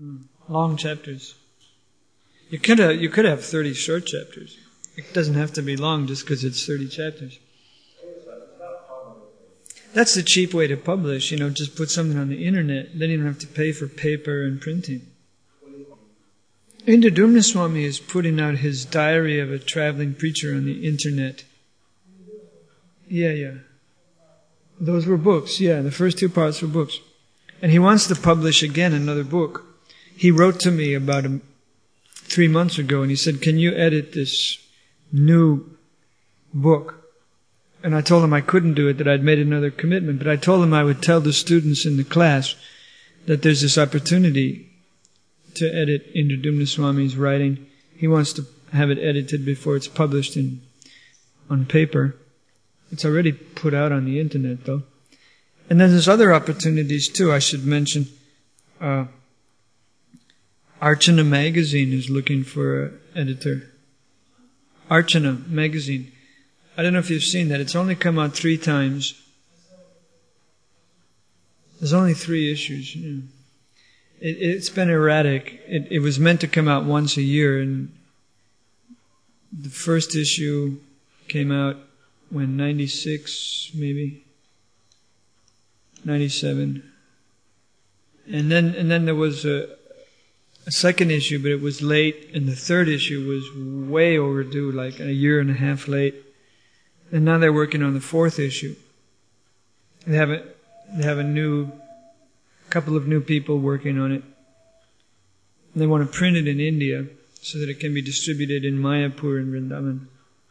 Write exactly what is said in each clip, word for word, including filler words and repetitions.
Mm. Long chapters. You could have, you could have thirty short chapters. It doesn't have to be long just because it's thirty chapters. That's the cheap way to publish, you know, just put something on the internet. Then you don't have to pay for paper and printing. Indradumna Swami is putting out his diary of a traveling preacher on the internet. Yeah, yeah. Those were books, yeah. The first two parts were books. And he wants to publish again another book. He wrote to me about a, three months ago and he said, can you edit this new book? And I told him I couldn't do it, that I'd made another commitment. But I told him I would tell the students in the class that there's this opportunity to edit Indradumna Swami's writing. He wants to have it edited before it's published in on paper. It's already put out on the internet, though. And then there's other opportunities, too, I should mention. Uh, Archana Magazine is looking for an editor. Archana Magazine. I don't know if you've seen that. It's only come out three times. There's only three issues. Yeah. It, it's been erratic. It, it was meant to come out once a year, and the first issue came out when ninety-six, maybe ninety-seven, and then and then there was a, a second issue, but it was late, and the third issue was way overdue, like a year and a half late. And now they're working on the fourth issue. They have a, they have a new, couple of new people working on it. And they want to print it in India so that it can be distributed in Mayapur and Vrindavan.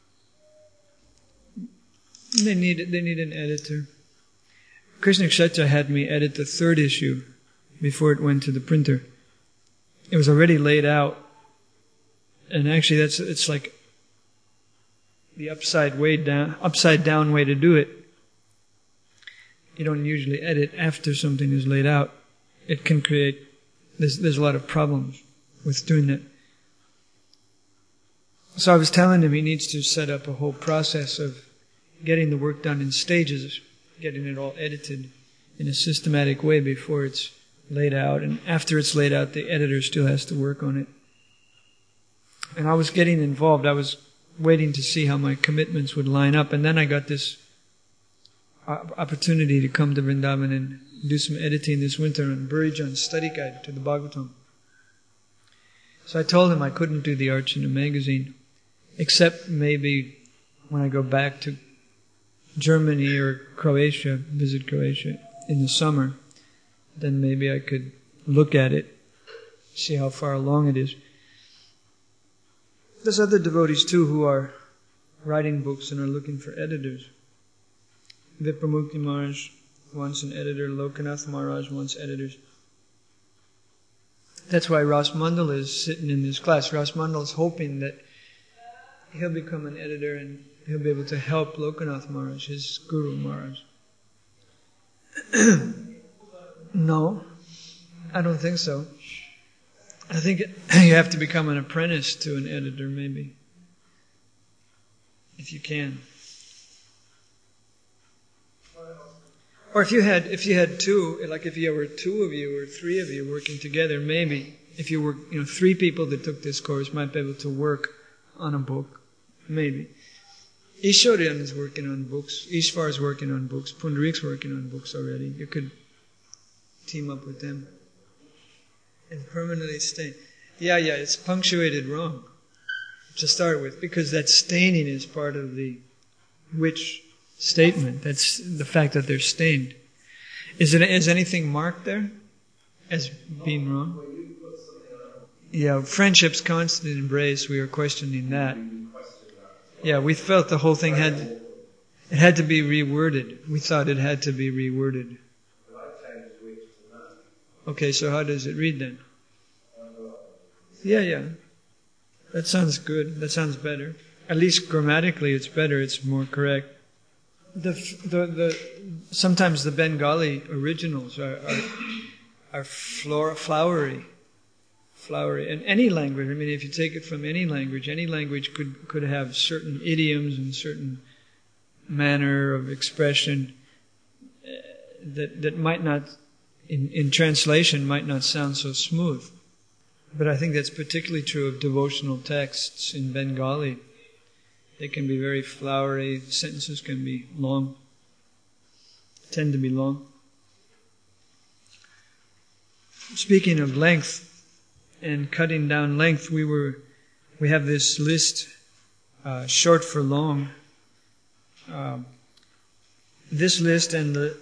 And they need, they need an editor. Krishna Kshetra had me edit the third issue before it went to the printer. It was already laid out. And actually that's, it's like the upside way down, upside down way to do it. You don't usually edit after something is laid out. It can create, there's, there's a lot of problems with doing that. So I was telling him he needs to set up a whole process of getting the work done in stages, getting it all edited in a systematic way before it's laid out. And after it's laid out, the editor still has to work on it. And I was getting involved. I was waiting to see how my commitments would line up. And then I got this opportunity to come to Vrindavan and do some editing this winter on Burijan's study guide to the Bhagavatam. So I told him I couldn't do the Archana magazine, except maybe when I go back to Germany or Croatia, visit Croatia in the summer, then maybe I could look at it, see how far along it is. There's other devotees too who are writing books and are looking for editors. Vipramukti Maharaj wants an editor, Lokanath Maharaj wants editors. That's why Ras Mandal is sitting in this class. Ras Mandal is hoping that he'll become an editor and he'll be able to help Lokanath Maharaj, his Guru Maharaj. No, I don't think so. I think you have to become an apprentice to an editor, maybe. If you can. Or if you had, if you had two, like if you were two of you or three of you working together, maybe if you were, you know, three people that took this course might be able to work on a book, maybe. Ishwaryan is working on books. Ishvar is working on books. Pundarik's working on books already. You could team up with them and permanently stain. Yeah, yeah, it's punctuated wrong to start with, because that staining is part of the which statement. That's the fact that they're stained. Is it, is anything marked there as being wrong? Yeah, friendship's constant embrace, we are questioning that. Yeah, we felt the whole thing had, it had to be reworded. We thought it had to be reworded. Okay, so how does it read then? Yeah, yeah. That sounds good. That sounds better. At least grammatically it's better, it's more correct. The, the, the, sometimes the Bengali originals are, are, are flora, flowery. Flowery. In any language, I mean, if you take it from any language, any language could, could have certain idioms and certain manner of expression that, that might not, in, in translation, might not sound so smooth. But I think that's particularly true of devotional texts in Bengali. They can be very flowery, sentences can be long, tend to be long. Speaking of length and cutting down length, we were we have this list, uh, short for long. Um, this list and the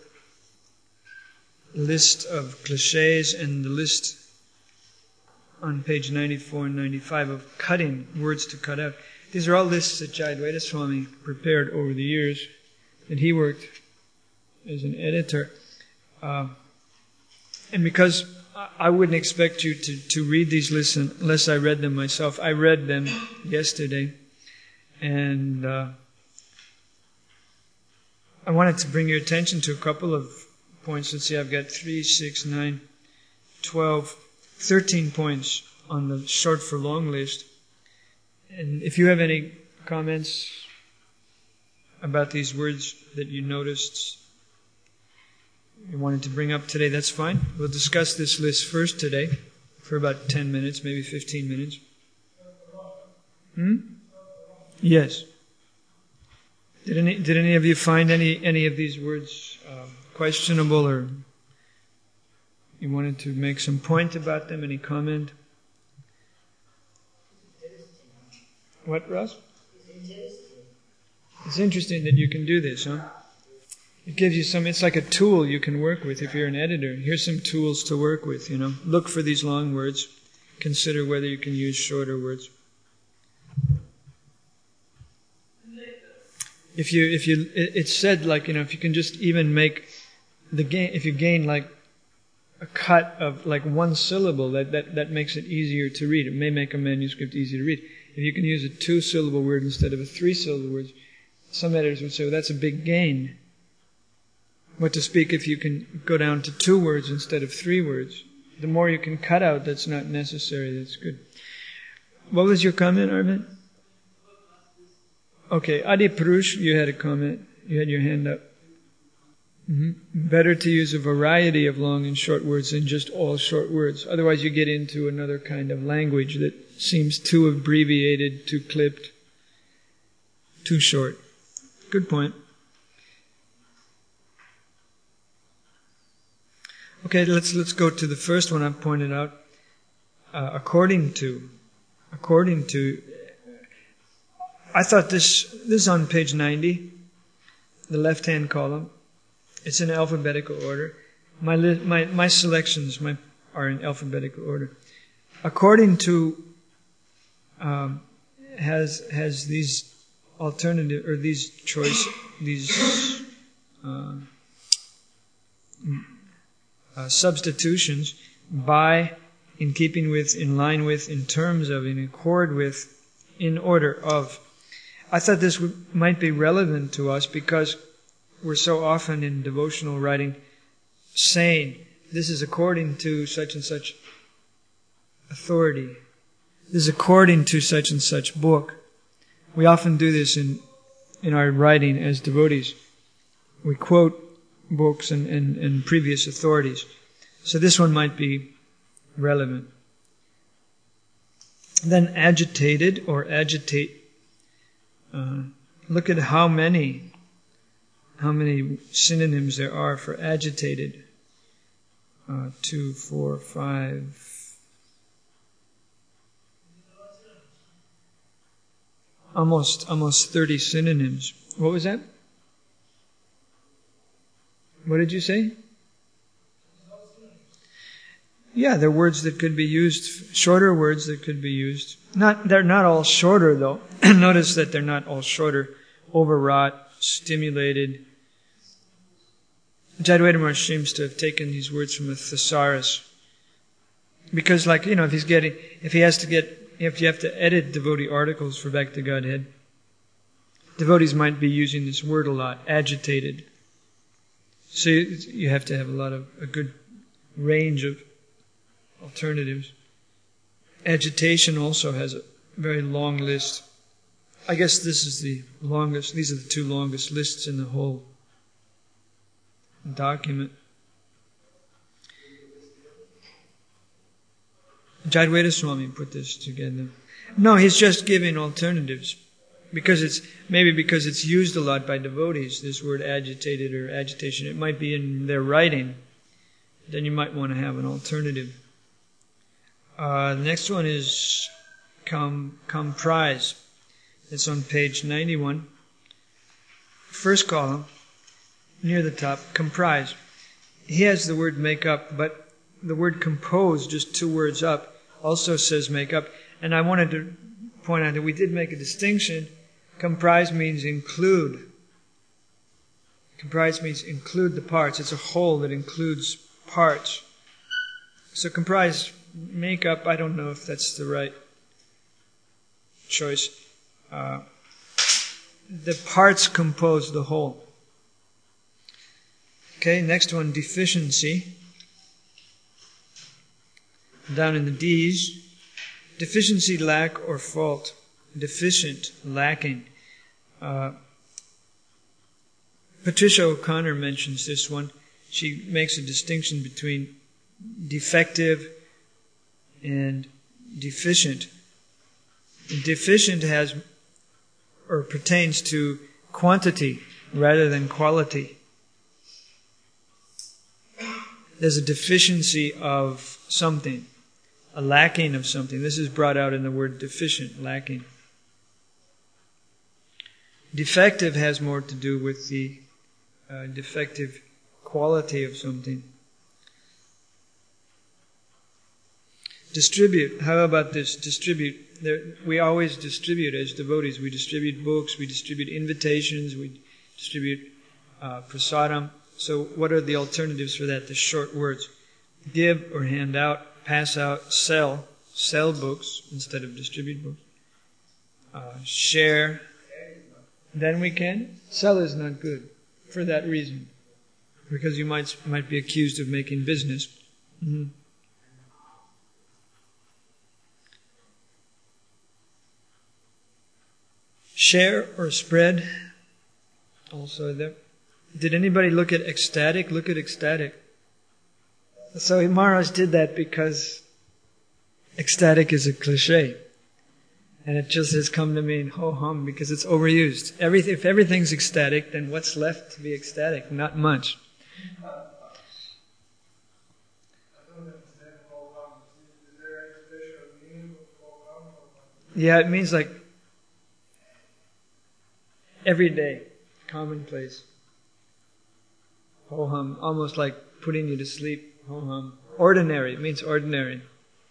list of cliches and the list on page ninety-four and ninety-five of cutting, words to cut out. These are all lists that Jayadvaita Swami prepared over the years that he worked as an editor. Uh, and because I wouldn't expect you to, to read these lists unless I read them myself. I read them yesterday. And uh, I wanted to bring your attention to a couple of points. Let's see, I've got three, six, nine, twelve, thirteen points on the short for long list. And if you have any comments about these words that you noticed, you wanted to bring up today, that's fine. We'll discuss this list first today for about ten minutes, maybe fifteen minutes. Hmm? Yes. Did any did any of you find any any of these words uh, questionable, or you wanted to make some point about them? Any comment? What, Ross? It's interesting that you can do this, huh? It gives you some, it's like a tool you can work with if you're an editor. Here's some tools to work with, you know. Look for these long words. Consider whether you can use shorter words. If you, if you, it's said like, you know, if you can just even make the gain, if you gain like a cut of like one syllable, that, that, that makes it easier to read. It may make a manuscript easier to read. If you can use a two-syllable word instead of a three-syllable word, some editors would say, well, that's a big gain. What to speak if you can go down to two words instead of three words. The more you can cut out that's not necessary, that's good. What was your comment, Arvind? Okay, Adi Purush, you had a comment. You had your hand up. Mm-hmm. Better to use a variety of long and short words than just all short words. Otherwise you get into another kind of language that seems too abbreviated, too clipped, too short. Good point. Okay, let's let's go to the first one I've pointed out. Uh, according to, according to, I thought this this is on page ninety, the left-hand column. It's in alphabetical order. My li- my my selections my, are in alphabetical order. According to um, has has these alternative or these choice these uh, uh, substitutions by, in keeping with, in line with, in terms of, in accord with, in order of. I thought this would, might be relevant to us because we're so often in devotional writing saying, this is according to such and such authority. This is according to such and such book. We often do this in in our writing as devotees. We quote books and, and, and previous authorities. So this one might be relevant. Then agitated or agitate. Uh, look at how many how many synonyms there are for agitated. Uh, two, four, five. Almost, almost thirty synonyms. What was that? What did you say? Yeah, they're words that could be used, shorter words that could be used. Not, they're not all shorter though. Notice that they're not all shorter. Overwrought, stimulated. Jayadvaita Maharaj seems to have taken these words from a thesaurus. Because like, you know, if he's getting, if he has to get, if you have to edit devotee articles for Back to Godhead, devotees might be using this word a lot, agitated. So you have to have a lot of, a good range of alternatives. Agitation also has a very long list. I guess this is the longest, these are the two longest lists in the whole document. Jadvaita Swami put this together. No, he's just giving alternatives. Because it's, maybe because it's used a lot by devotees, this word agitated or agitation. It might be in their writing. Then you might want to have an alternative. Uh, the next one is com, comprise. It's on page ninety-one. First column, near the top, comprise. He has the word make up, but the word compose, just two words up, also says make up. And I wanted to point out that we did make a distinction. Comprise means include. Comprise means include the parts. It's a whole that includes parts. So comprise, make up, I don't know if that's the right choice. Uh, the parts compose the whole. Okay, next one, deficiency. Down in the D's. Deficiency, lack, or fault. Deficient, lacking. Uh, Patricia O'Connor mentions this one. She makes a distinction between defective and deficient. Deficient has or pertains to quantity rather than quality. There's a deficiency of something, a lacking of something. This is brought out in the word deficient, lacking. Defective has more to do with the uh, defective quality of something. Distribute. How about this? Distribute. There, we always distribute as devotees. We distribute books, we distribute invitations, we distribute uh, prasadam. So what are the alternatives for that? The short words. Give or hand out, pass out, sell. Sell books instead of distribute books. Uh, share. Then we can. Sell is not good for that reason. Because you might might be accused of making business. Mm-hmm. Share or spread. Also there. Did anybody look at ecstatic? Look at ecstatic. So Maharaj did that because ecstatic is a cliche. And it just has come to mean ho-hum because it's overused. Everything, if everything's ecstatic, then what's left to be ecstatic? Not much. Yeah, it means like everyday, commonplace. Ho-hum, almost like putting you to sleep. Ho-hum. Ordinary, it means ordinary.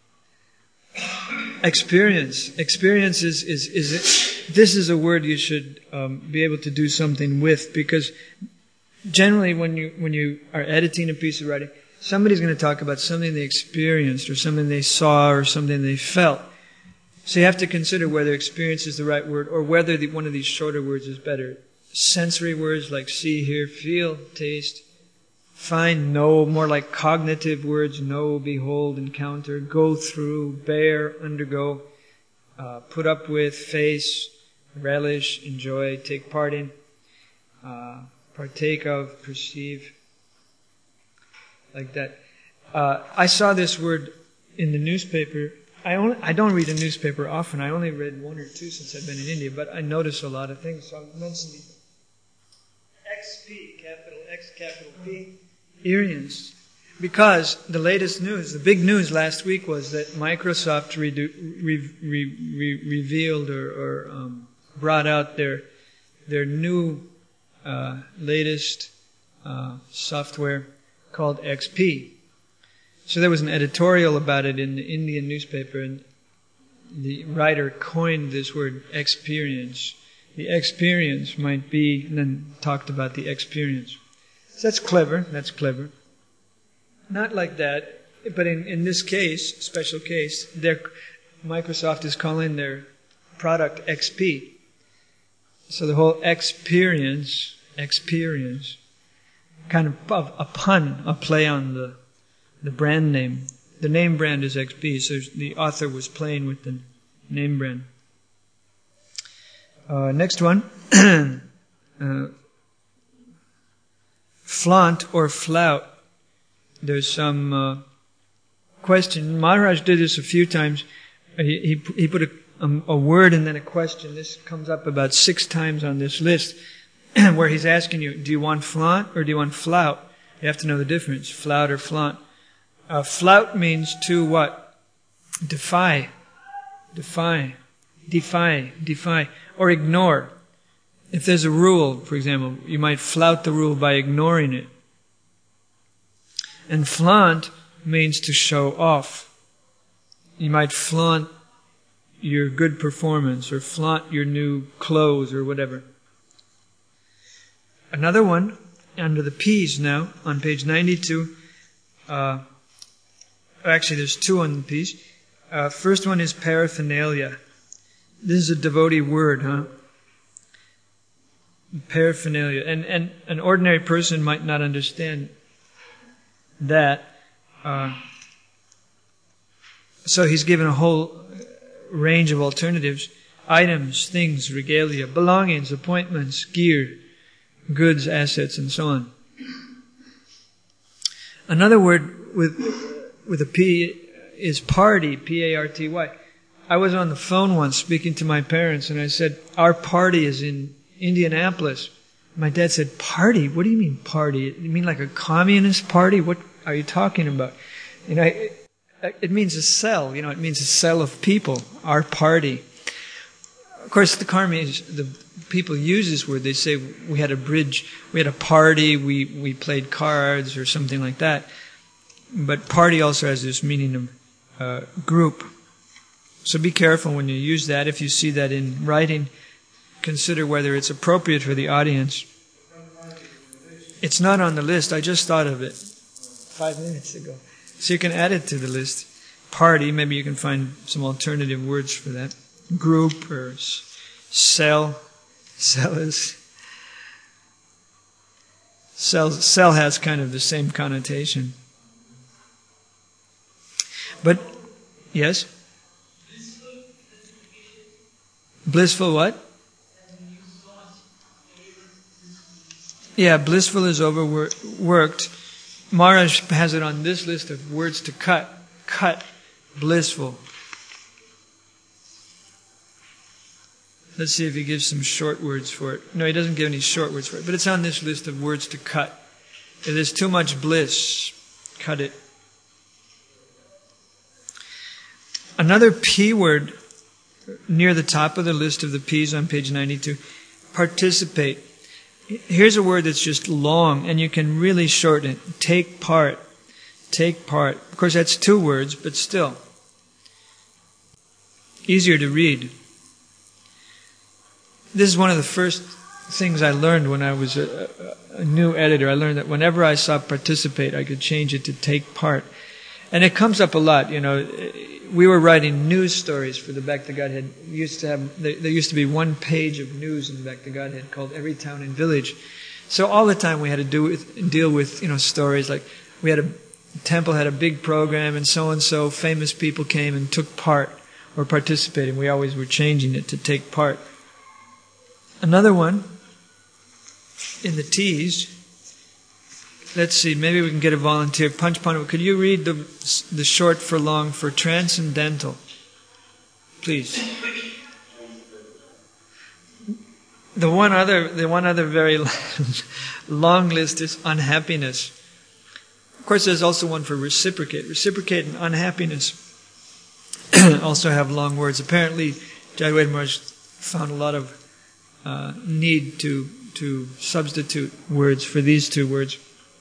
Experience. Experience is, is, is it, this is a word you should um, be able to do something with, because generally when you when you are editing a piece of writing, somebody's going to talk about something they experienced or something they saw or something they felt. So you have to consider whether experience is the right word or whether the, one of these shorter words is better. Sensory words like see, hear, feel, taste. Find, know, more like cognitive words, know, behold, encounter, go through, bear, undergo, uh, put up with, face, relish, enjoy, take part in, uh, partake of, perceive, like that. Uh, I saw this word in the newspaper. I only, I don't read a newspaper often. I only read one or two since I've been in India, but I notice a lot of things. So I'm mentioning X P, capital X, capital P. Experience. Because the latest news, the big news last week was that Microsoft redu- re- re- re- revealed or, or um, brought out their their new uh, latest uh, software called X P. So there was an editorial about it in the Indian newspaper, and the writer coined this word experience. The experience might be, and then talked about the experience. So that's clever, that's clever. Not like that, but in, in this case, special case, their, Microsoft is calling their product X P. So the whole experience, experience, kind of a pun, a play on the, the brand name. The name brand is X P, so the author was playing with the name brand. Uh, next one. uh, Flaunt or flout. There's some uh, question. Maharaj did this a few times. He, he, he put a, a, a word and then a question. This comes up about six times on this list, where he's asking you, do you want flaunt or do you want flout? You have to know the difference, flout or flaunt. Uh, flout means to what? Defy. Defy. Defy. Defy. Or ignore. If there's a rule, for example, you might flout the rule by ignoring it. And flaunt means to show off. You might flaunt your good performance or flaunt your new clothes or whatever. Another one, under the P's now, on page ninety-two. Uh, actually, there's two on the P's. Uh, first one is paraphernalia. This is a devotee word, huh? Paraphernalia. And, and an ordinary person might not understand that. Uh, so he's given a whole range of alternatives. Items, things, regalia, belongings, appointments, gear, goods, assets, and so on. Another word with with a P is party, P A R T Y. I was on the phone once speaking to my parents and I said, our party is in Indianapolis. My dad said, party? What do you mean party? You mean like a communist party? What are you talking about? You know, it, it means a cell, you know, it means a cell of people, our party. Of course, the karmis, the people use this word, they say we had a bridge, we had a party, we, we played cards or something like that. But party also has this meaning of uh, group. So be careful when you use that. If you see that in writing, consider whether it's appropriate for the audience. It's not on the list. I just thought of it five minutes ago. So you can add it to the list. Party, maybe you can find some alternative words for that. Group or cell. Cell is... Cell, cell has kind of the same connotation. But, yes? Blissful what? Yeah, blissful is overworked. Maharaj has it on this list of words to cut. Cut, blissful. Let's see if he gives some short words for it. No, he doesn't give any short words for it, but it's on this list of words to cut. If there's too much bliss, cut it. Another P word near the top of the list of the P's on page ninety-two, participate. Here's a word that's just long, and you can really shorten it. Take part. Take part. Of course, that's two words, but still. Easier to read. This is one of the first things I learned when I was a, a, a new editor. I learned that whenever I saw participate, I could change it to take part. And it comes up a lot, you know. We were writing news stories for the Back to Godhead. We used to have, there, there used to be one page of news in the Back to Godhead called Every Town and Village. So all the time we had to do with, deal with, you know, stories like we had a the temple had a big program and so and so famous people came and took part or participated. We always were changing it to take part. Another one in the T's. Let's see, maybe we can get a volunteer. Panch Pandava, could you read the the short for long for transcendental? Please. The one other, the one other very long list is unhappiness. Of course, there's also one for reciprocate. Reciprocate and unhappiness also have long words. Apparently, Jayaweda Maharaj found a lot of uh, need to to substitute words for these two words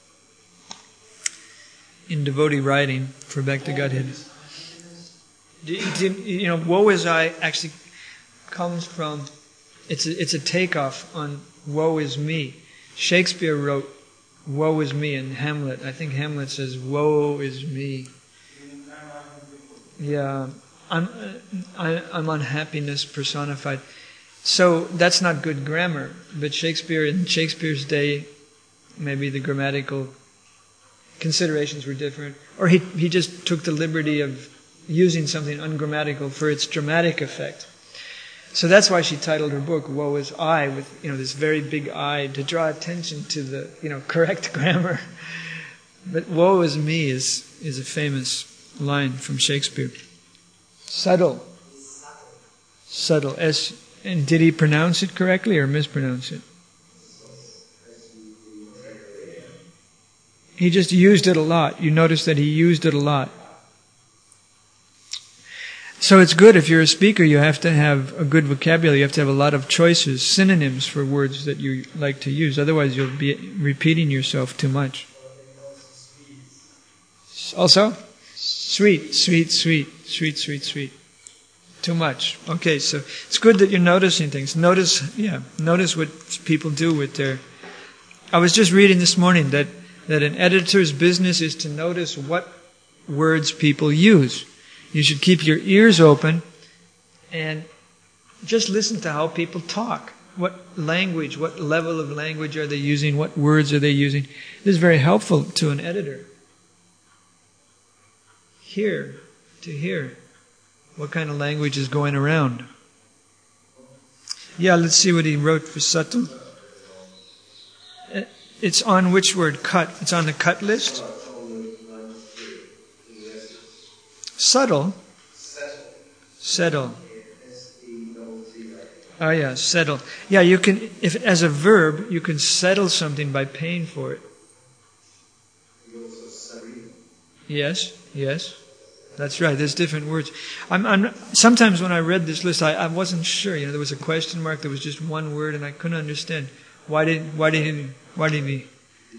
in devotee writing for Back to Godhead. Do, do, you know, woe is I actually comes from, it's a, it's a takeoff on woe is me. Shakespeare wrote woe is me in Hamlet. I think Hamlet says woe is me. Yeah, I'm, I, I'm unhappiness personified. So that's not good grammar, but Shakespeare, in Shakespeare's day, maybe the grammatical considerations were different, or he he just took the liberty of using something ungrammatical for its dramatic effect. So that's why she titled her book "Woe Is I," with you know this very big I to draw attention to the you know correct grammar. But "Woe Is Me" is is a famous line from Shakespeare. Subtle. Subtle. S. And did he pronounce it correctly or mispronounce it? He just used it a lot. You notice that he used it a lot. So it's good if you're a speaker, you have to have a good vocabulary. You have to have a lot of choices, synonyms for words that you like to use. Otherwise you'll be repeating yourself too much. Also, sweet, sweet, sweet, sweet, sweet, sweet. Too much. Okay, so it's good that you're noticing things. Notice, yeah, notice what people do with their... I was just reading this morning that, that an editor's business is to notice what words people use. You should keep your ears open and just listen to how people talk. What language, what level of language are they using? What words are they using? This is very helpful to an editor. Hear, to hear what kind of language is going around. Yeah, let's see what he wrote for subtle. It's on which word? Cut. It's on the cut list? Subtle. Settle. Oh yeah, settle. Yeah, you can, if as a verb, you can settle something by paying for it. Yes, yes. That's right, there's different words. I'm, I'm, sometimes when I read this list, I, I wasn't sure. You know, there was a question mark, there was just one word, and I couldn't understand. Why did, why did he, why did he?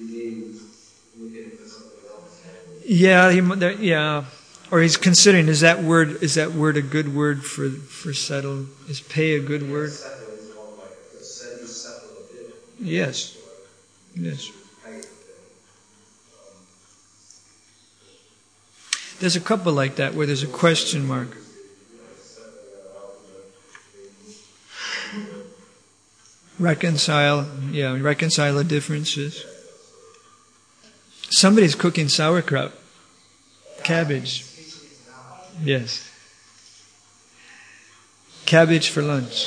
Yeah, he, there, yeah. Or he's considering, is that word, is that word a good word for, for settle? Is pay a good word? Yes. Yes. There's a couple like that where there's a question mark. Reconcile, yeah, reconcile the differences. Somebody's cooking sauerkraut. Cabbage. Yes. Cabbage for lunch.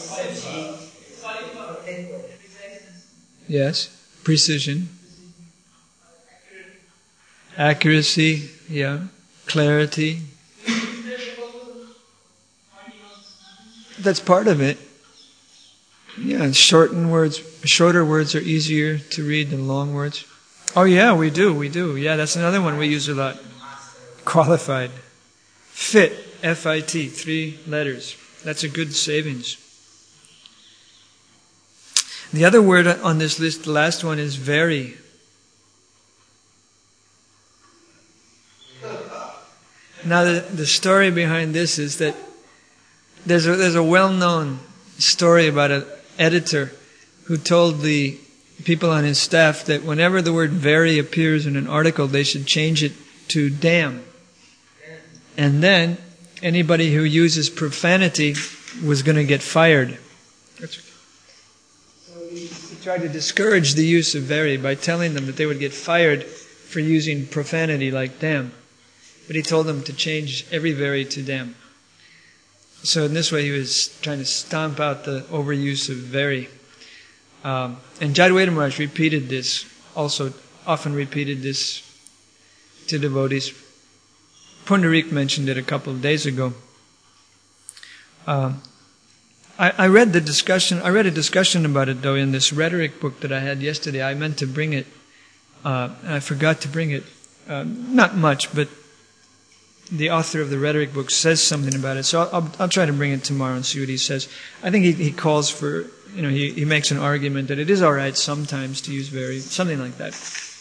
Yes. Precision. Accuracy, yeah. Clarity. That's part of it. Yeah, shorten words, shorter words are easier to read than long words. Oh yeah, we do, we do. Yeah, that's another one we use a lot. Qualified. Fit, F I T, three letters. That's a good savings. The other word on this list, the last one, is very. Now the, the story behind this is that there's a, there's a well-known story about an editor who told the people on his staff that whenever the word very appears in an article, they should change it to damn. And then anybody who uses profanity was going to get fired. So he tried to discourage the use of very by telling them that they would get fired for using profanity like damn. But he told them to change every very to damn. So in this way he was trying to stomp out the overuse of very. Um, and Jadwaita Maharaj repeated this, also often repeated this to devotees. Pundarik mentioned it a couple of days ago. Um, I, I read the discussion, I read a discussion about it though in this rhetoric book that I had yesterday. I meant to bring it, uh, and I forgot to bring it. Uh, not much, but the author of the rhetoric book says something about it. So I'll, I'll, I'll try to bring it tomorrow and see what he says. I think he, he calls for, you know, he, he makes an argument that it is all right sometimes to use very, something like that.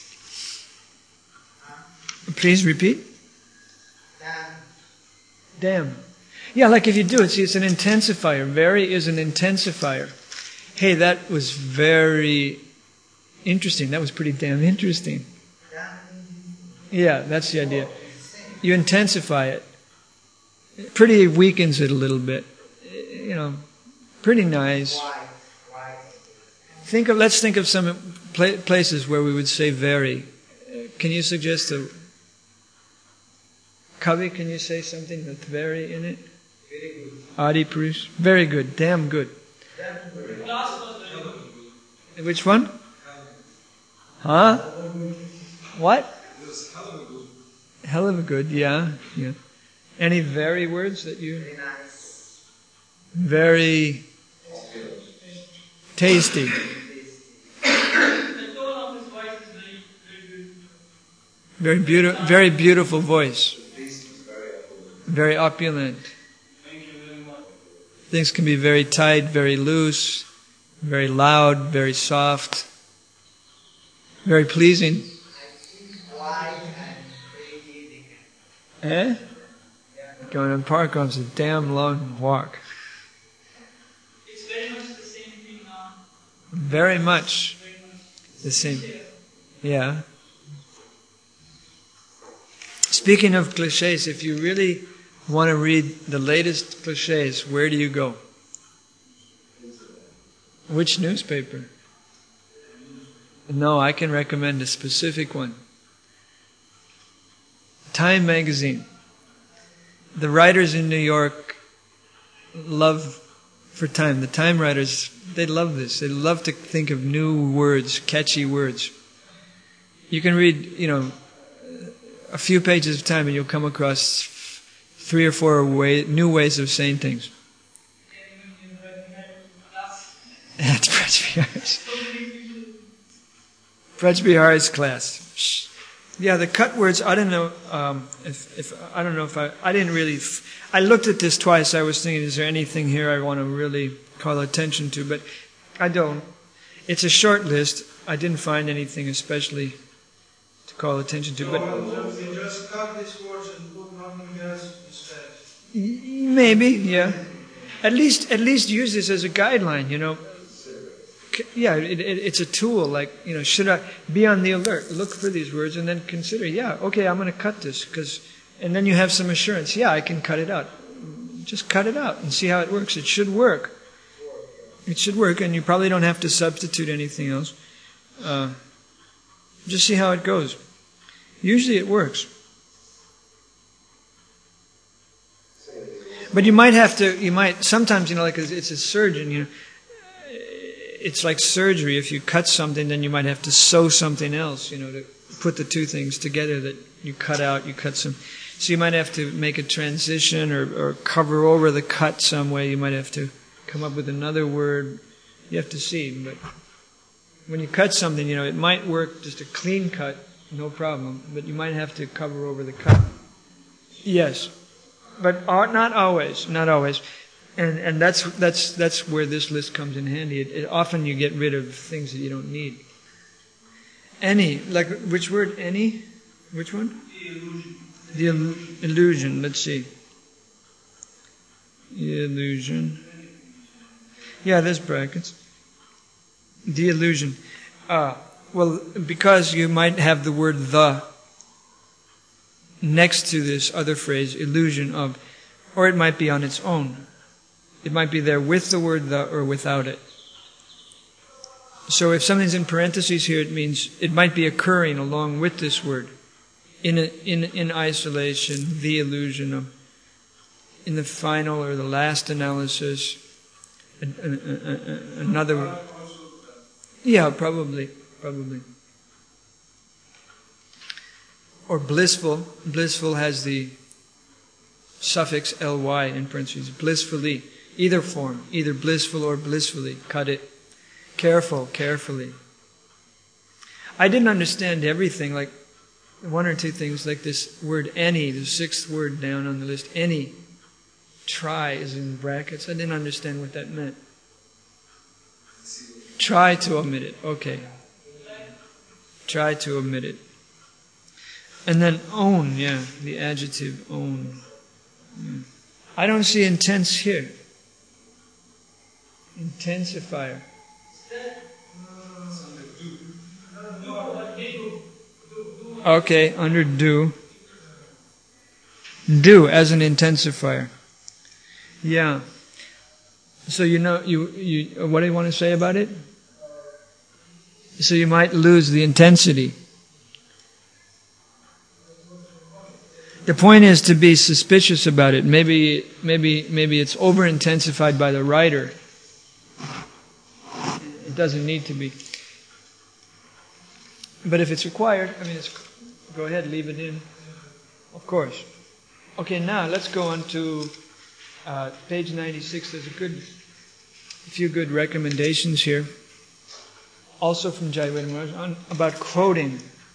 Please repeat. Damn. Damn. Yeah, like if you do it, see, it's an intensifier. Very is an intensifier. Hey, that was very interesting. That was pretty damn interesting. Yeah, that's the idea. You intensify it. It pretty weakens it a little bit. You know, pretty nice. Think of, let's think of some places where we would say very. Can you suggest a... Kavi, can you say something with very in it? Very good. Adi Purush. Very good. Damn good. Which one? Huh? What? Hell of a good, yeah, yeah. Any very words that you... Very nice. Very tasty. Very beautiful, very beautiful voice. Very opulent. Things can be very tight, very loose, very loud, very soft, very pleasing. Eh? Going to the park was a damn long walk. It's very much the same thing now. Very much the same. Yeah. Speaking of cliches, if you really want to read the latest cliches, where do you go? Which newspaper? No, I can recommend a specific one. Time magazine. The writers in New York love for Time. The Time writers, they love this. They love to think of new words, catchy words. You can read, you know, a few pages of Time and you'll come across three or four way, new ways of saying things. That's Prajbihar's. Prajbihar's class. Yeah, the cut words. I don't know um, if, if I don't know if I. I didn't really. F- I looked at this twice. I was thinking, is there anything here I want to really call attention to? But I don't. It's a short list. I didn't find anything especially to call attention to. But you just cut these words and put nothing else instead. Maybe, yeah. At least, at least use this as a guideline. You know. Yeah, it, it, it's a tool. Like, you know, should I be on the alert? Look for these words and then consider. Yeah, okay, I'm going to cut this because, and then you have some assurance. Yeah, I can cut it out. Just cut it out and see how it works. It should work. It should work, and you probably don't have to substitute anything else. Uh, just see how it goes. Usually, it works. But you might have to. You might sometimes, you know, like it's a surgeon, you know. It's like surgery. If you cut something, then you might have to sew something else, you know, to put the two things together that you cut out, you cut some. So you might have to make a transition or, or cover over the cut some way. You might have to come up with another word. You have to see. But when you cut something, you know, it might work just a clean cut, no problem. But you might have to cover over the cut. Yes. But not always, not always. And and that's that's that's where this list comes in handy. It, it, often you get rid of things that you don't need. Any, like which word? Any, which one? The illusion. The il- illusion. Let's see. The illusion. Yeah, there's brackets. The illusion. Ah, well, because you might have the word the next to this other phrase, illusion of, or it might be on its own. It might be there with the word the or without it. So if something's in parentheses here, it means it might be occurring along with this word. In a, in in isolation, the illusion of, in the final or the last analysis, a, a, a, a, another. Yeah, probably, probably. Or blissful. Blissful has the suffix ly in parentheses. Blissfully. Either form, either blissful or blissfully. Cut it. Careful, carefully. I didn't understand everything, like one or two things, like this word any, the sixth word down on the list. Any. Try is in brackets. I didn't understand what that meant. Try to omit it. Okay. Try to omit it. And then own, yeah, the adjective own. Yeah. I don't see intense here. Intensifier. Okay, under do. Do as an intensifier. Yeah. So you know, you, you, what do you want to say about it? So you might lose the intensity. The point is to be suspicious about it. Maybe, maybe, maybe it's over-intensified by the writer. It doesn't need to be. But if it's required, I mean, it's, go ahead, leave it in. Of course. Okay, now let's go on to uh, page ninety-six. There's a good, a few good recommendations here, also from Jayaveda Maharaj, on about quoting.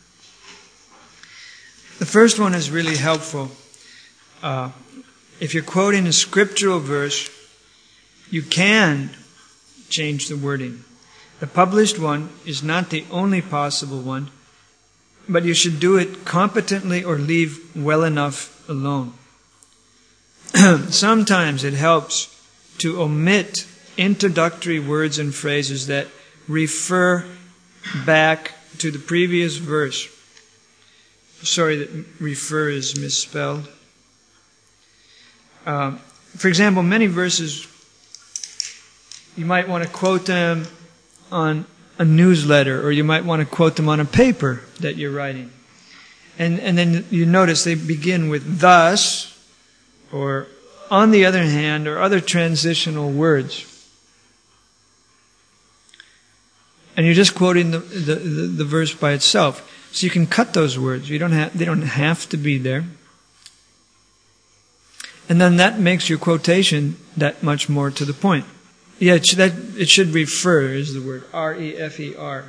The first one is really helpful. Uh, if you're quoting a scriptural verse, you can change the wording. The published one is not the only possible one, but you should do it competently or leave well enough alone. Sometimes it helps to omit introductory words and phrases that refer back to the previous verse. Sorry that refer is misspelled. Um, for example, many verses, you might want to quote them on a newsletter, or you might want to quote them on a paper that you're writing. And, and then you notice they begin with thus, or on the other hand, or other transitional words. And you're just quoting the, the, the, the verse by itself. So you can cut those words. You don't have, they don't have to be there. And then that makes your quotation that much more to the point. Yeah, it should, that, it should refer is the word. R E F E R.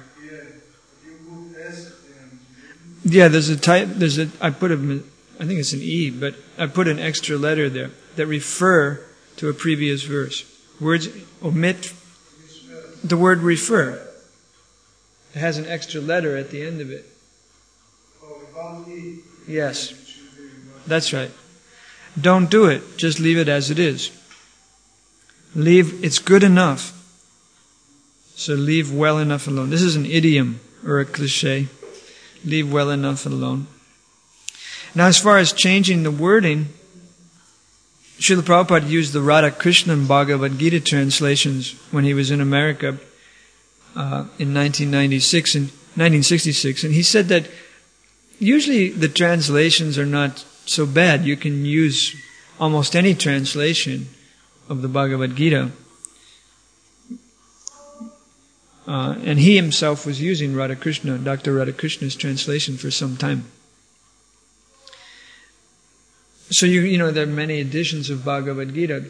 Yeah, there's a type, there's a, I put a, I think it's an E, but I put an extra letter there that refer to a previous verse. Words, omit the word refer. It has an extra letter at the end of it. Yes, that's right. Don't do it. Just leave it as it is. Leave, it's good enough. So leave well enough alone. This is an idiom or a cliche. Leave well enough alone. Now, as far as changing the wording, Srila Prabhupada used the Radhakrishnan Bhagavad Gita translations when he was in America uh, in nineteen ninety-six and nineteen sixty-six, and he said that usually the translations are not so bad. You can use almost any translation of the Bhagavad Gita. Uh, and he himself was using Radhakrishna, Doctor Radhakrishna's translation for some time. So you you know there are many editions of Bhagavad Gita,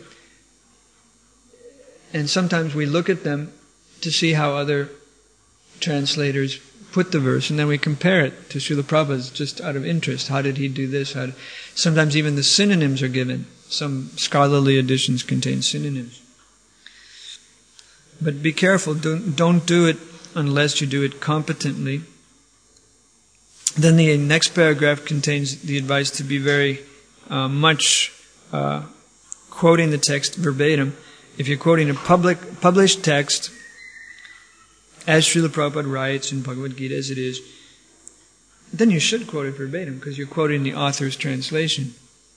and sometimes we look at them to see how other translators put the verse, and then we compare it to Srila Prabhupada's just out of interest. How did he do this? How did... Sometimes even the synonyms are given. Some scholarly editions contain synonyms. But be careful, don't, don't do it unless you do it competently. Then the next paragraph contains the advice to be very uh, much uh, quoting the text verbatim. If you're quoting a public published text, as Srila Prabhupada writes in Bhagavad Gita as it is, then you should quote it verbatim because you're quoting the author's translation.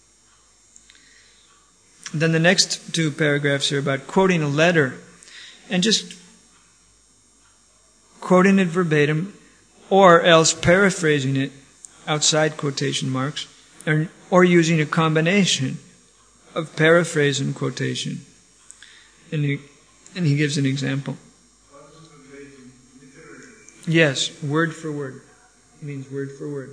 Then the next two paragraphs are about quoting a letter and just quoting it verbatim or else paraphrasing it outside quotation marks or, or using a combination of paraphrase and quotation. And he, and he gives an example. Yes, word for word. It means word for word.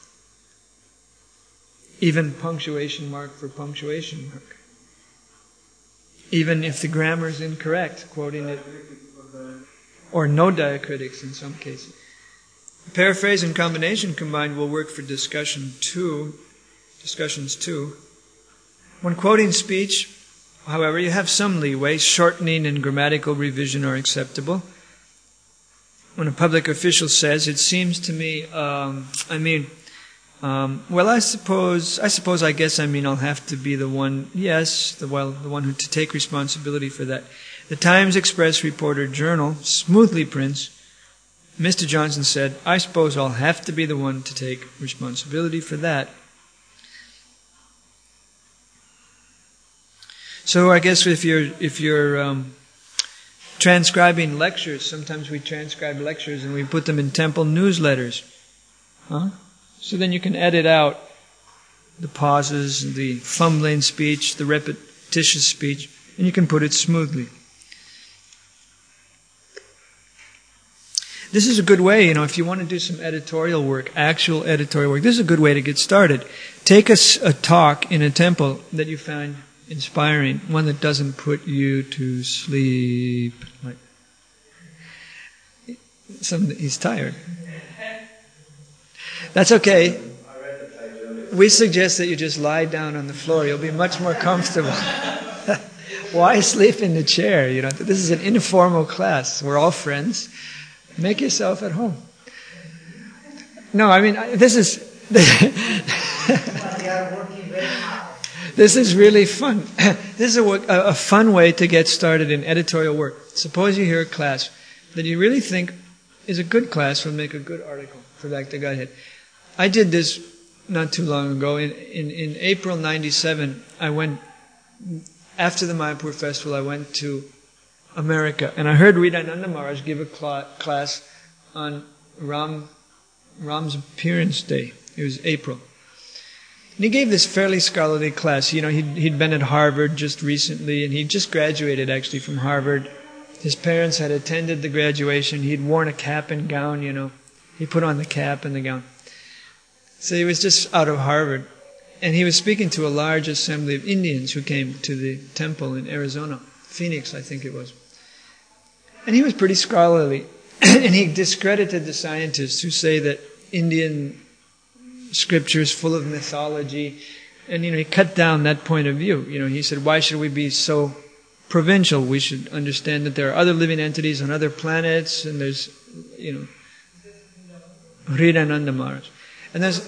Even punctuation mark for punctuation mark. Even if the grammar is incorrect, quoting it. Or no diacritics in some cases. Paraphrase and combination combined will work for discussion two. Discussions two. When quoting speech, however, you have some leeway. Shortening and grammatical revision are acceptable. When a public official says, it seems to me, um, I mean, um, well, I suppose, I suppose, I guess, I mean, I'll have to be the one, yes, the well, the one who to take responsibility for that. The Times Express Reporter Journal smoothly prints, Mister Johnson said, I suppose I'll have to be the one to take responsibility for that. So I guess if you're, if you're, um, transcribing lectures. Sometimes we transcribe lectures and we put them in temple newsletters. Huh? So then you can edit out the pauses, the fumbling speech, the repetitious speech, and you can put it smoothly. this is a good way, you know, if you want to do some editorial work, actual editorial work, this is a good way to get started. Take a, a talk in a temple that you find inspiring, one that doesn't put you to sleep. Like, some, he's tired. That's okay. We suggest that you just lie down on the floor. You'll be much more comfortable. Why sleep in the chair? You know, this is an informal class. We're all friends. Make yourself at home. No, I mean, this is this is really fun. This is a, a fun way to get started in editorial work. Suppose you hear a class that you really think is a good class, will make a good article for Back to Godhead. I did this not too long ago. In, in, in April ninety-seven, I went, after the Mayapur Festival, I went to America. And I heard Ridananda Maharaj give a cl- class on Ram, Ram's appearance day. It was April. And he gave this fairly scholarly class. You know, he'd, he'd been at Harvard just recently, and he'd just graduated actually from Harvard. His parents had attended the graduation. He'd worn a cap and gown, you know. He put on the cap and the gown. So he was just out of Harvard. And he was speaking to a large assembly of Indians who came to the temple in Arizona. Phoenix, I think it was. And he was pretty scholarly. And he discredited the scientists who say that Indian scripture is full of mythology. And, you know, he cut down that point of view. You know, he said, why should we be so provincial? We should understand that there are other living entities on other planets, and there's, you know, Hridayananda Maharaj. And there's,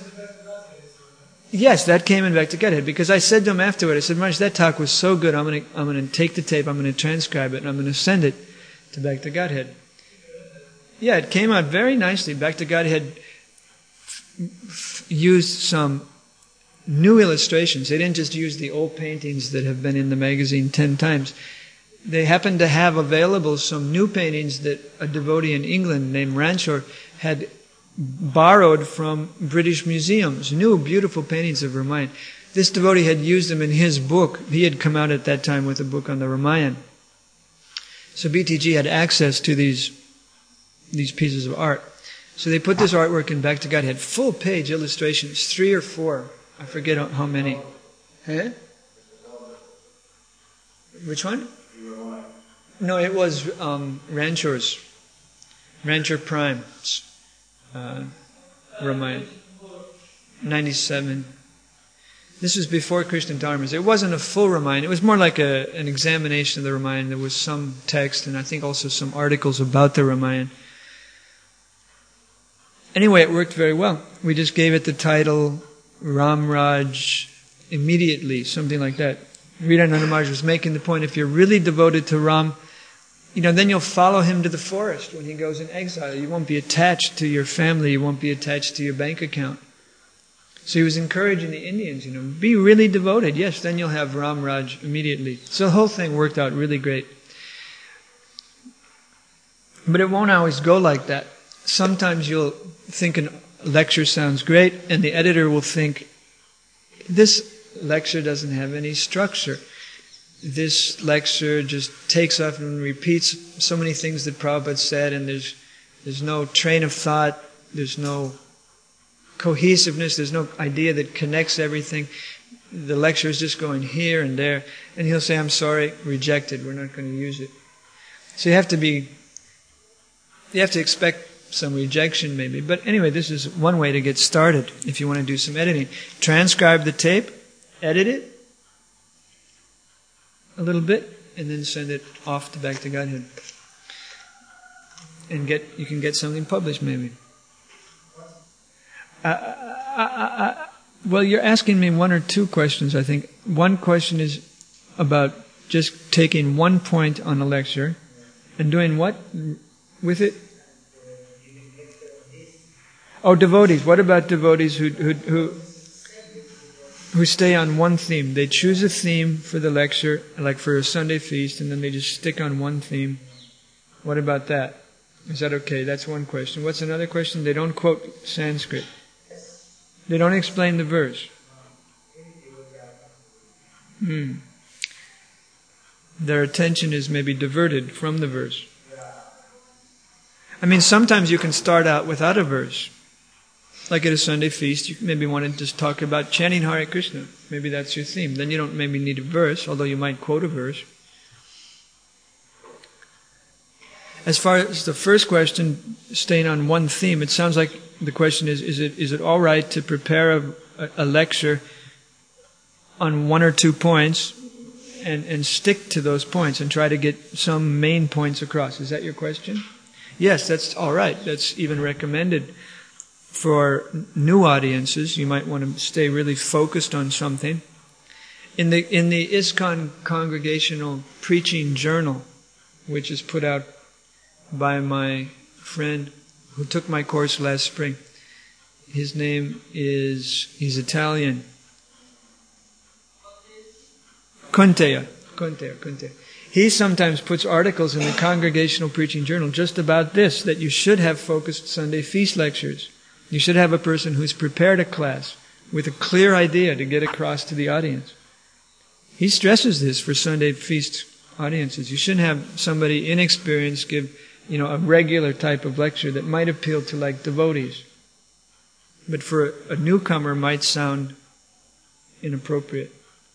yes, that came in Back to Godhead, because I said to him afterward, I said, Maharaj, that talk was so good, I'm going to I'm going to take the tape, I'm going to transcribe it, and I'm going to send it to Back to Godhead. Yeah, it came out very nicely. Back to Godhead f- f- used some new illustrations. They didn't just use the old paintings that have been in the magazine ten times. They happened to have available some new paintings that a devotee in England named Ranchor had borrowed from British museums. New, beautiful paintings of Ramayana. This devotee had used them in his book. He had come out at that time with a book on the Ramayana. So B T G had access to these, these pieces of art. So they put this artwork in Back to Godhead. Full page illustrations, three or four. I forget how, how many. Eh? Which one? No, it was um, Ranchor's. Ranchor Prime's uh, Ramayana. ninety-seven. This was before Krishna Dharmas. It wasn't a full Ramayana. It was more like a, an examination of the Ramayana. There was some text and I think also some articles about the Ramayana. Anyway, it worked very well. We just gave it the title Ram Raj immediately, something like that. Ridananda Maharaj was making the point, if you're really devoted to Ram, you know, then you'll follow him to the forest when he goes in exile. You won't be attached to your family. You won't be attached to your bank account. So he was encouraging the Indians, you know, be really devoted. Yes, then you'll have Ram Raj immediately. So the whole thing worked out really great. But it won't always go like that. Sometimes you'll think a lecture sounds great, and the editor will think, this lecture doesn't have any structure. This lecture just takes off and repeats so many things that Prabhupada said, and there's there's no train of thought, there's no cohesiveness, there's no idea that connects everything. The lecture is just going here and there, and he'll say, I'm sorry, rejected, we're not going to use it. So you have to be, you have to expect some rejection maybe. But anyway, this is one way to get started if you want to do some editing. Transcribe the tape, edit it a little bit, and then send it off to Back to Godhead. And get you can get something published maybe. Uh, I, I, I, well, you're asking me one or two questions, I think. One question is about just taking one point on a lecture and doing what with it? Oh, devotees. What about devotees who who who who stay on one theme? They choose a theme for the lecture, like for a Sunday feast, and then they just stick on one theme. What about that? Is that okay? That's one question. What's another question? They don't quote Sanskrit. They don't explain the verse. Hmm. Their attention is maybe diverted from the verse. I mean, sometimes you can start out without a verse. Like at a Sunday feast, you maybe want to just talk about chanting Hare Krishna. Maybe that's your theme. Then you don't maybe need a verse, although you might quote a verse. As far as the first question, staying on one theme, it sounds like the question is, is it is it all right to prepare a, a lecture on one or two points and, and stick to those points and try to get some main points across? Is that your question? Yes, that's all right. That's even recommended. For new audiences, you might want to stay really focused on something. In the in the ISKCON Congregational Preaching Journal, which is put out by my friend who took my course last spring, his name is, he's Italian. Contea. Contea, Contea. He sometimes puts articles in the Congregational Preaching Journal just about this, that you should have focused Sunday feast lectures. You should have a person who's prepared a class with a clear idea to get across to the audience. He stresses this for Sunday feast audiences. You shouldn't have somebody inexperienced give, you know, a regular type of lecture that might appeal to like devotees. But for a, a newcomer might sound inappropriate.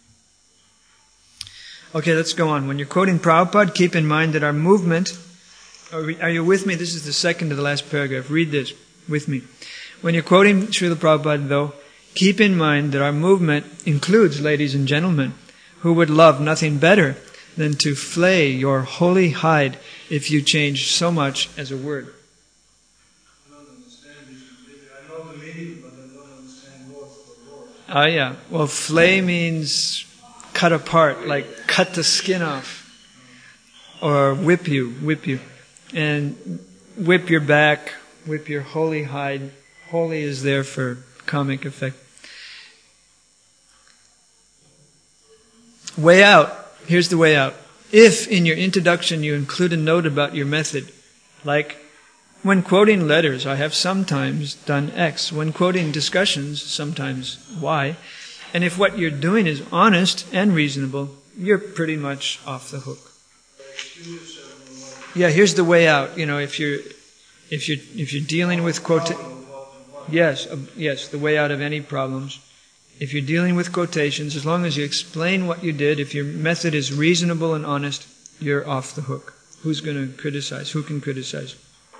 Okay, let's go on. When you're quoting Prabhupada, keep in mind that our movement, are, we, are you with me? This is the second to the last paragraph. Read this with me. When you're quoting Srila Prabhupada, though, keep in mind that our movement includes ladies and gentlemen who would love nothing better than to flay your holy hide if you change so much as a word. I don't understand this completely. I know the meaning, but I don't understand word for word. Ah, yeah. Well, flay means cut apart, like cut the skin off. Or whip you, whip you. And whip your back, whip your holy hide. Holy is there for comic effect. Way out. Here's the way out. If in your introduction you include a note about your method, like, when quoting letters, I have sometimes done X. When quoting discussions, sometimes Y. And if what you're doing is honest and reasonable, you're pretty much off the hook. Yeah, here's the way out. You know, if you're if you're if you're dealing with quote. Yes, uh, yes, the way out of any problems. If you're dealing with quotations, as long as you explain what you did, if your method is reasonable and honest, you're off the hook. Who's going to criticize? Who can criticize?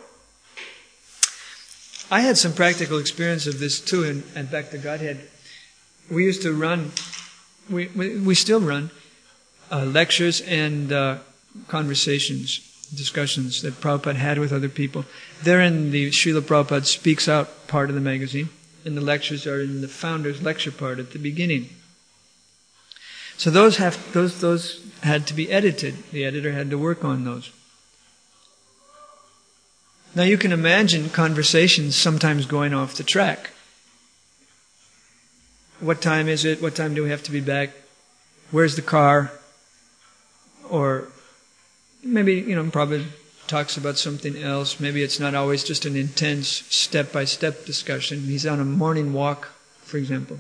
I had some practical experience of this too in, at Back to Godhead. We used to run, we, we, we still run, uh, lectures and uh, conversations, discussions that Prabhupada had with other people. They're in the Srila Prabhupada Speaks Out part of the magazine, and the lectures are in the Founder's Lecture part at the beginning. So those have those those had to be edited. The editor had to work on those. Now you can imagine conversations sometimes going off the track. What time is it? What time do we have to be back? Where's the car? Or maybe, you know, Prabhupada talks about something else. Maybe it's not always just an intense step-by-step discussion. He's on a morning walk, for example.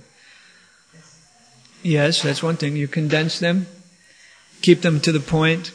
Yes, that's one thing. You condense them, keep them to the point.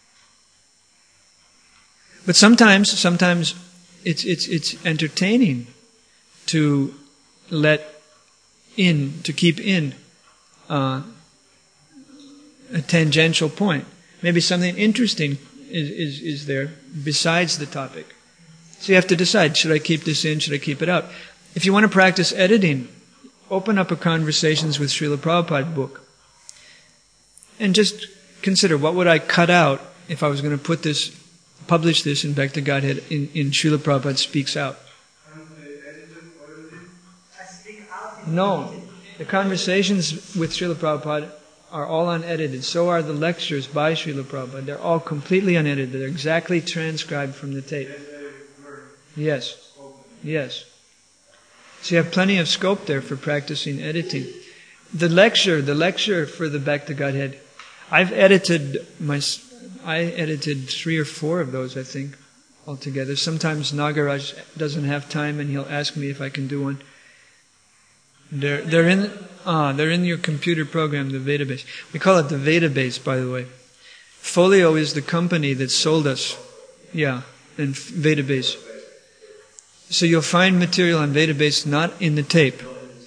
But sometimes, sometimes it's it's it's entertaining to let in, to keep in uh, a tangential point. Maybe something interesting is, is, is there besides the topic. So you have to decide, should I keep this in, should I keep it out? If you want to practice editing, open up a Conversations with Srila Prabhupada book. And just consider, what would I cut out if I was going to put this, publish this in Back to Godhead in, in Srila Prabhupada Speaks Out? No. The Conversations with Srila Prabhupada are all unedited. So are the lectures by Srila Prabhupada. They're all completely unedited. They're exactly transcribed from the tape. Yes. Yes. So you have plenty of scope there for practicing editing. The lecture, the lecture for the Back to Godhead, I've edited my, I edited three or four of those, I think, altogether. Sometimes Nagaraj doesn't have time and he'll ask me if I can do one. They're, they're in, ah, they're in your computer program, the Vedabase. We call it the Vedabase, by the way. Folio is the company that sold us. Yeah, and Vedabase. So you'll find material on Vedabase not in the tape.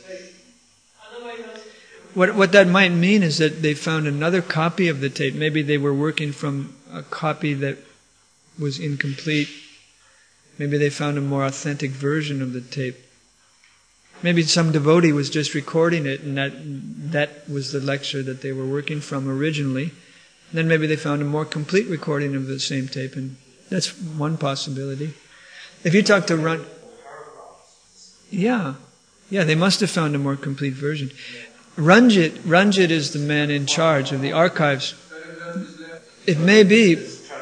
What what that might mean is that they found another copy of the tape. Maybe they were working from a copy that was incomplete. Maybe they found a more authentic version of the tape. Maybe some devotee was just recording it, and that that was the lecture that they were working from originally. And then maybe they found a more complete recording of the same tape, and that's one possibility. If you talk to Ron, yeah, yeah, they must have found a more complete version. Ranjit, Ranjit is the man in charge of the archives. It may be.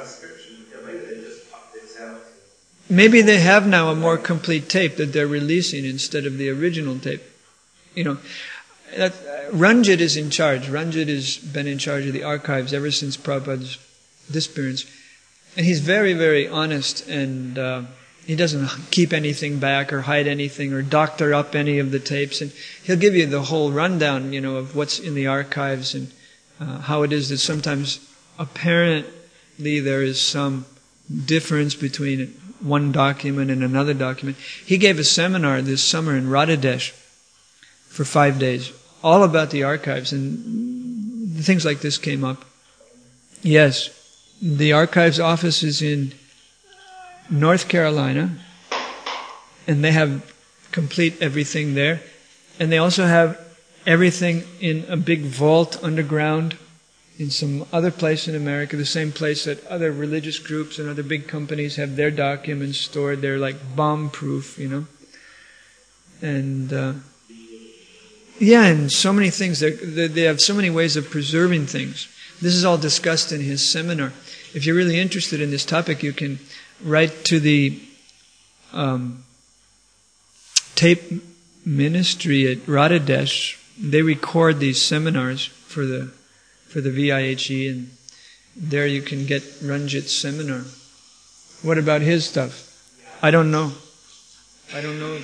Maybe they have now a more complete tape that they're releasing instead of the original tape. You know, that, uh, Ranjit is in charge. Ranjit has been in charge of the archives ever since Prabhupada's disappearance. And he's very, very honest, and uh, he doesn't keep anything back or hide anything or doctor up any of the tapes. And he'll give you the whole rundown, you know, of what's in the archives and uh, how it is that sometimes apparently there is some difference between one document and another document. He gave a seminar this summer in Radhadesh for five days, all about the archives, and things like this came up. Yes, the archives office is in North Carolina, and they have complete everything there. And they also have everything in a big vault underground in some other place in America, the same place that other religious groups and other big companies have their documents stored. They're like bomb-proof, you know. And uh, yeah, and so many things. They they have so many ways of preserving things. This is all discussed in his seminar. If you're really interested in this topic, you can write to the um, tape ministry at Radhadesh. They record these seminars for the for the V I H E, and there you can get Ranjit's seminar. What about his stuff? I don't know. I don't know.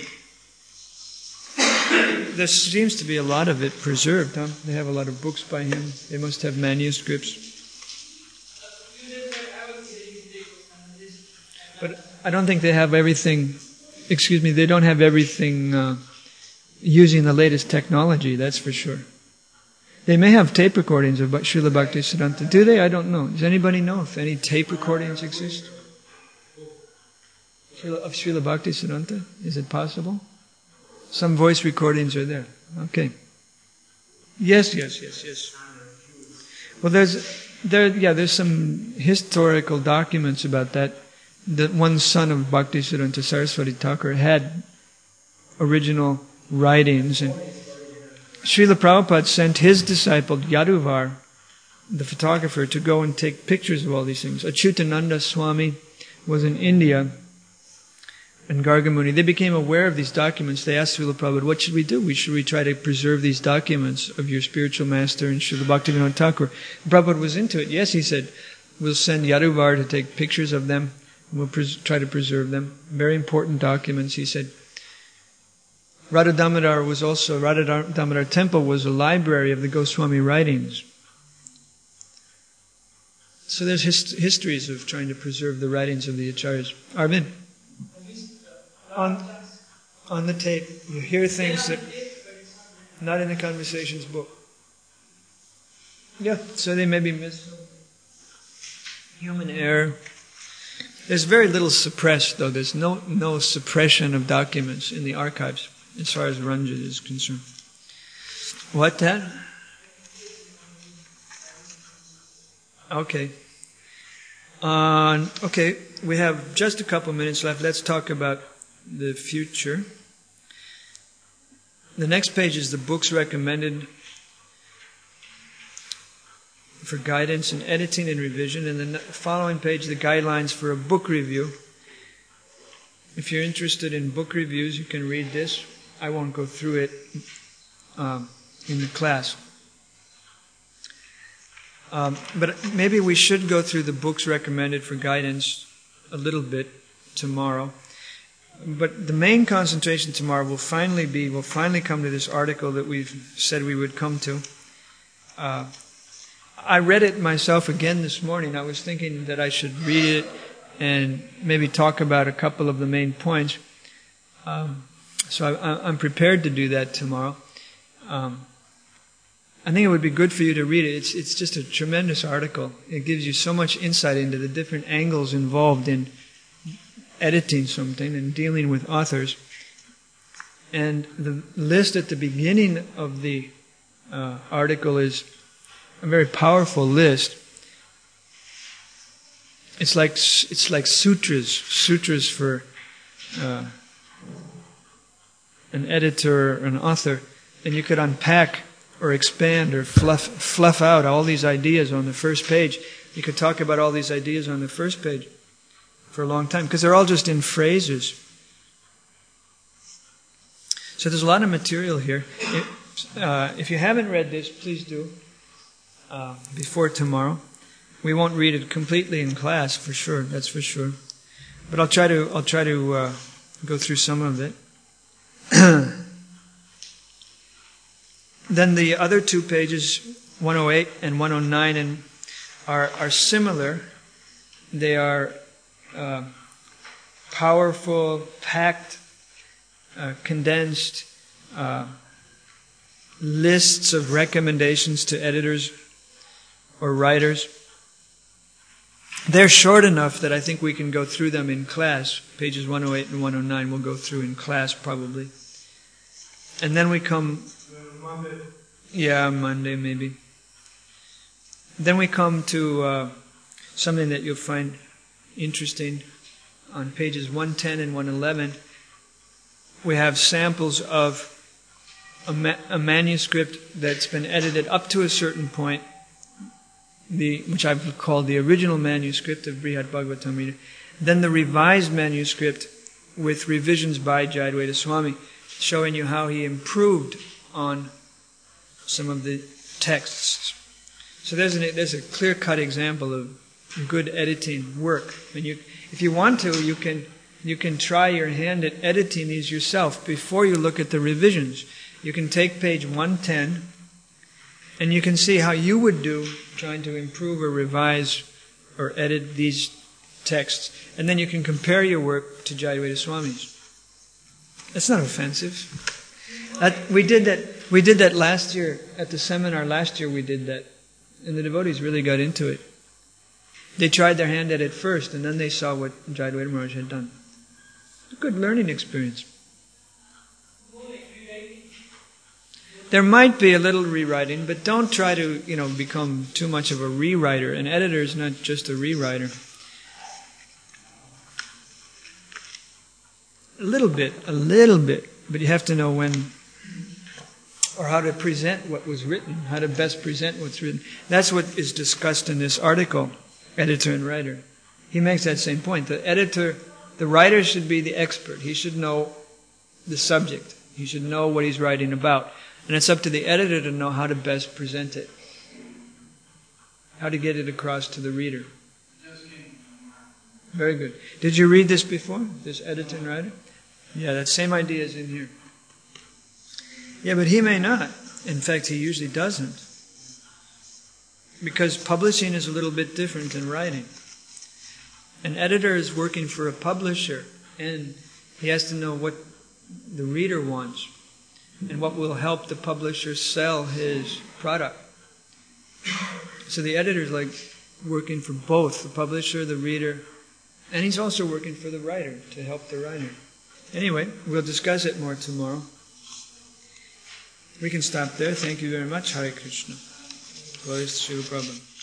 There seems to be a lot of it preserved, huh? They have a lot of books by him. They must have manuscripts. But I don't think they have everything, excuse me, they don't have everything uh, using the latest technology, that's for sure. They may have tape recordings of Srila Bhaktisiddhanta. Do they? I don't know. Does anybody know if any tape recordings exist? Of Srila Bhaktisiddhanta? Is it possible? Some voice recordings are there. Okay. Yes, yes, yes, yes. Well, there's, there, yeah, there's some historical documents about that. That one son of Bhaktisiddhanta, Saraswati Thakur, had original writings, and Srila Prabhupada sent his disciple Yaduvar, the photographer, to go and take pictures of all these things. Achyutananda Swami was in India, and Gargamuni. They became aware of these documents. They asked Srila Prabhupada, what should we do? We should we try to preserve these documents of your spiritual master and Srila Bhaktivinoda Thakur? Prabhupada was into it. Yes, he said, we'll send Yaduvar to take pictures of them. We'll pres- try to preserve them. Very important documents, he said. Radha Damodar was also, Radha Damodar Temple was a library of the Goswami writings. So there's hist- histories of trying to preserve the writings of the Acharyas. Arvind? On, on the tape, you hear things that, not in the Conversations book. Yeah, so they may be missed. Human error. There's very little suppressed, though. There's no no suppression of documents in the archives, as far as Ranjit is concerned. What that? Okay. Uh, okay, we have just a couple minutes left. Let's talk about the future. The next page is the books recommended for guidance in editing and revision, and the following page, the guidelines for a book review. If you're interested in book reviews, you can read this. I won't go through it um, in the class. Um, but maybe we should go through the books recommended for guidance a little bit tomorrow. But the main concentration tomorrow will finally be, we'll finally come to this article that we've said we would come to. Uh, I read it myself again this morning. I was thinking that I should read it and maybe talk about a couple of the main points. Um, so I, I'm prepared to do that tomorrow. Um, I think it would be good for you to read it. It's it's just a tremendous article. It gives you so much insight into the different angles involved in editing something and dealing with authors. And the list at the beginning of the uh, article is a very powerful list. It's like it's like sutras, sutras for uh, an editor or an author, and you could unpack or expand or fluff, fluff out all these ideas on the first page. You could talk about all these ideas on the first page for a long time, because they're all just in phrases. So there's a lot of material here. If, uh, if you haven't read this, please do uh, before tomorrow. We won't read it completely in class, for sure. That's for sure. But I'll try to I'll try to uh, go through some of it. Then the other two pages, one oh eight and one oh nine, and are are similar. They are uh, powerful, packed, uh, condensed uh, lists of recommendations to editors or writers. They're short enough that I think we can go through them in class. Pages one oh eight and one oh nine we'll go through in class probably. And then we come... Monday. Yeah, Monday maybe. Then we come to uh, something that you'll find interesting. On pages one ten and one eleven, we have samples of a, ma- a manuscript that's been edited up to a certain point, the which I've called the original manuscript of Brihad Bhagavatamrita. Then the revised manuscript with revisions by Jayadvaita Swami, showing you how he improved on some of the texts. So there's, an, there's a clear-cut example of good editing work. And you, if you want to, you can you can try your hand at editing these yourself before you look at the revisions. You can take page one ten, and you can see how you would do trying to improve or revise or edit these texts. And then you can compare your work to Jayadvaita Swami's. That's not offensive. That, we did that. We did that last year at the seminar. Last year we did that, and the devotees really got into it. They tried their hand at it first, and then they saw what Jayadvaita Maharaj had done. A good learning experience. There might be a little rewriting, but don't try to, you know, become too much of a rewriter. An editor is not just a rewriter. A little bit, a little bit, but you have to know when, or how to present what was written, how to best present what's written. That's what is discussed in this article, editor and writer. He makes that same point. The editor, the writer should be the expert. He should know the subject. He should know what he's writing about. And it's up to the editor to know how to best present it, how to get it across to the reader. Very good. Did you read this before, this editor and writer? Yeah, that same idea is in here. Yeah, but he may not. In fact, he usually doesn't. Because publishing is a little bit different than writing. An editor is working for a publisher, and he has to know what the reader wants and what will help the publisher sell his product. So the editor is like working for both, the publisher, the reader, and he's also working for the writer, to help the writer. Anyway, we'll discuss it more tomorrow. We can stop there. Thank you very much. Hare Krishna. Glory to Srila Prabhupada.